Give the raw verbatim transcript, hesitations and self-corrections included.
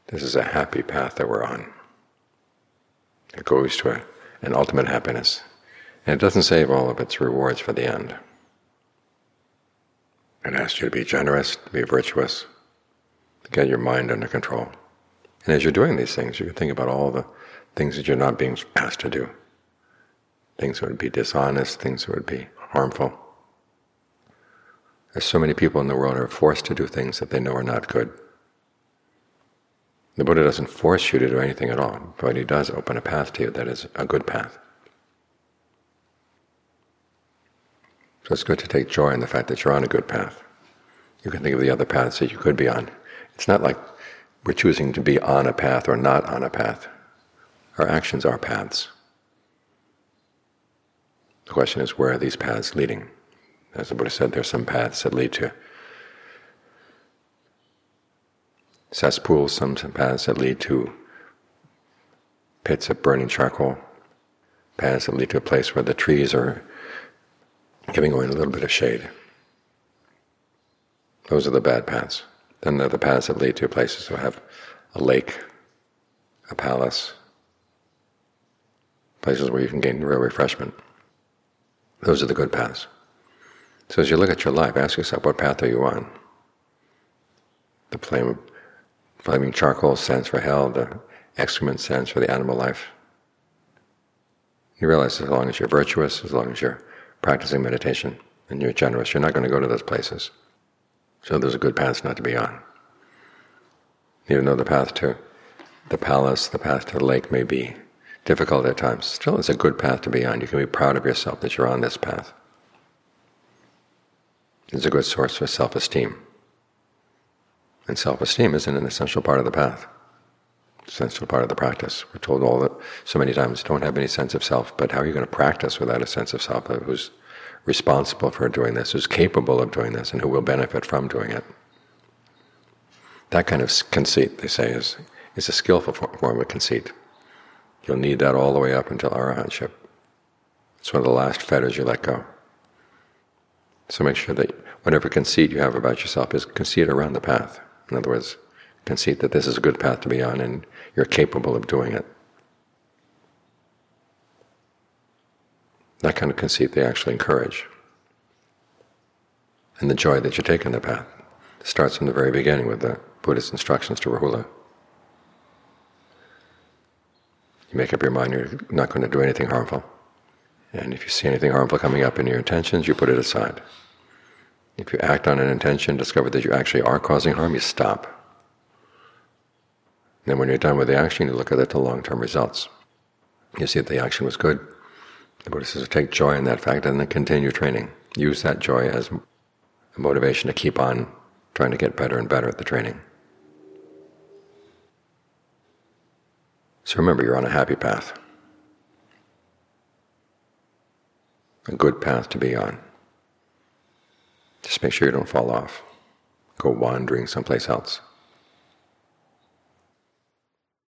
This is a happy path that we're on. It goes to a, an ultimate happiness. And it doesn't save all of its rewards for the end. It asks you to be generous, to be virtuous, to get your mind under control. And as you're doing these things, you can think about all the things that you're not being asked to do. Things that would be dishonest, things that would be harmful. There's so many people in the world who are forced to do things that they know are not good. The Buddha doesn't force you to do anything at all, but he does open a path to you that is a good path. So it's good to take joy in the fact that you're on a good path. You can think of the other paths that you could be on. It's not like we're choosing to be on a path or not on a path. Our actions are paths. The question is, where are these paths leading? As the Buddha said, there are some paths that lead to cesspools, some paths that lead to pits of burning charcoal, paths that lead to a place where the trees are giving away a little bit of shade. Those are the bad paths. Then there are the paths that lead to places that have a lake, a palace, places where you can gain real refreshment. Those are the good paths. So as you look at your life, ask yourself, what path are you on? The flame, flaming charcoal stands for hell, the excrement stands for the animal life. You realize as long as you're virtuous, as long as you're practicing meditation, and you're generous, you're not going to go to those places. So those are good paths not to be on. Even though the path to the palace, the path to the lake may be difficult at times, still it's a good path to be on. You can be proud of yourself that you're on this path. It's a good source for self-esteem. And self-esteem isn't an essential part of the path, essential part of the practice. We're told all that so many times, don't have any sense of self, but how are you going to practice without a sense of self? Who's responsible for doing this, who's capable of doing this, and who will benefit from doing it? That kind of conceit, they say, is, is a skillful form of conceit. You'll need that all the way up until arahantship. It's one of the last fetters you let go. So make sure that whatever conceit you have about yourself is conceit around the path. In other words, conceit that this is a good path to be on and you're capable of doing it. That kind of conceit they actually encourage. And the joy that you take in the path starts from the very beginning with the Buddhist instructions to Rahula. You make up your mind you're not going to do anything harmful. And if you see anything harmful coming up in your intentions, you put it aside. If you act on an intention, discover that you actually are causing harm, you stop. And then when you're done with the action, you look at the long-term results. You see that the action was good. The Buddha says take joy in that fact and then continue training. Use that joy as a motivation to keep on trying to get better and better at the training. So remember, you're on a happy path. A good path to be on. Just make sure you don't fall off. Go wandering someplace else.